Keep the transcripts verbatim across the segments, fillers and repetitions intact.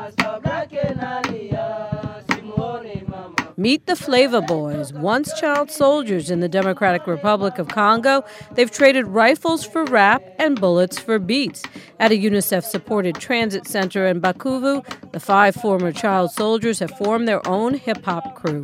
Meet the Flavor Boys, once child soldiers in the Democratic Republic of Congo. They've traded rifles for rap and bullets for beats. At a UNICEF-supported transit center in Bukavu, the five former child soldiers have formed their own hip-hop crew.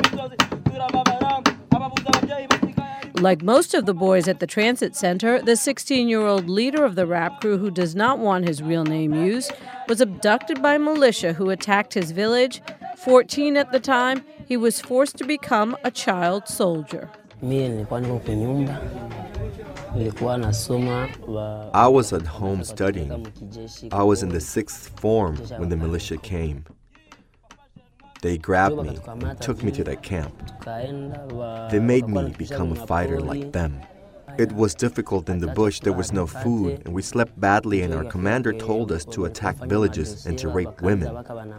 Like most of the boys at the transit center, the sixteen-year-old leader of the rap crew, who does not want his real name used, was abducted by militia who attacked his village. fourteen at the time, he was forced to become a child soldier. I was at home studying. I was in the sixth form when the militia came. They grabbed me and took me to that camp. They made me become a fighter like them. It was difficult in the bush. There was no food, and we slept badly, and our commander told us to attack villages and to rape women.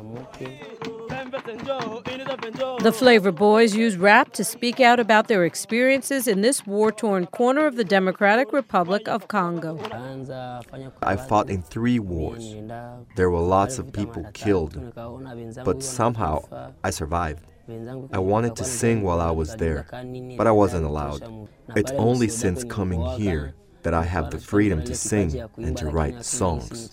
The Flavor Boys use rap to speak out about their experiences in this war-torn corner of the Democratic Republic of Congo. I fought in three wars. There were lots of people killed, but somehow I survived. I wanted to sing while I was there, but I wasn't allowed. It's only since coming here that I have the freedom to sing and to write songs.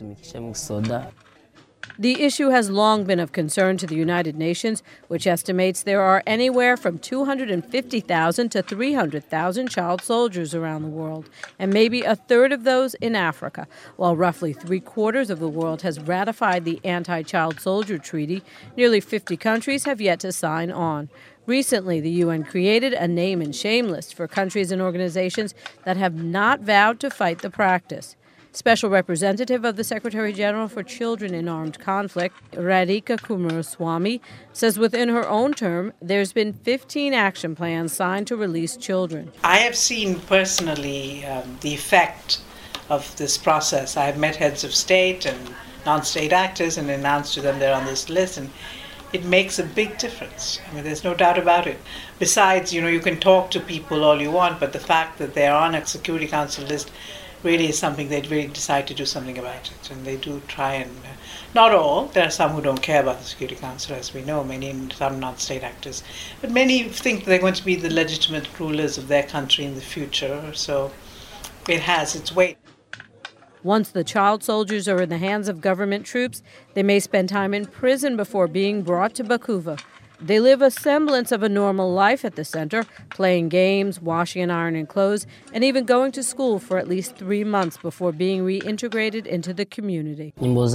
The issue has long been of concern to the United Nations, which estimates there are anywhere from two hundred fifty thousand to three hundred thousand child soldiers around the world, and maybe a third of those in Africa. While roughly three-quarters of the world has ratified the Anti-Child Soldier Treaty, nearly fifty countries have yet to sign on. Recently, the U N created a name and shame list for countries and organizations that have not vowed to fight the practice. Special Representative of the Secretary General for Children in Armed Conflict, Radhika Kumaraswamy, says within her own term, there's been fifteen action plans signed to release children. I have seen personally um, the effect of this process. I have met heads of state and non-state actors and announced to them they're on this list, and it makes a big difference. I mean, there's no doubt about it. Besides, you know, you can talk to people all you want, but the fact that they're on a Security Council list really is something they'd really decide to do something about it. And they do try and, uh, not all, there are some who don't care about the Security Council, as we know, many, some non-state actors. But many think they're going to be the legitimate rulers of their country in the future, so it has its weight. Once the child soldiers are in the hands of government troops, they may spend time in prison before being brought to Bukavu. They live a semblance of a normal life at the center, playing games, washing and ironing clothes, and even going to school for at least three months before being reintegrated into the community.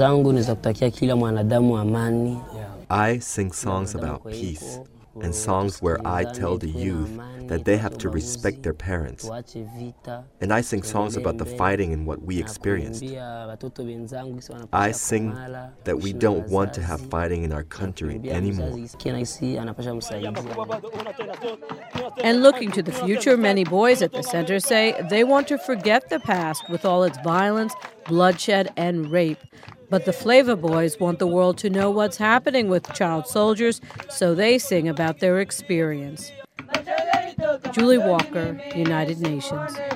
I sing songs about peace and songs where I tell the youth that they have to respect their parents. And I sing songs about the fighting and what we experienced. I sing that we don't want to have fighting in our country anymore. And looking to the future, many boys at the center say they want to forget the past with all its violence, bloodshed, and rape. But the Flavor Boys want the world to know what's happening with child soldiers, so they sing about their experience. Julie Walker, United Nations.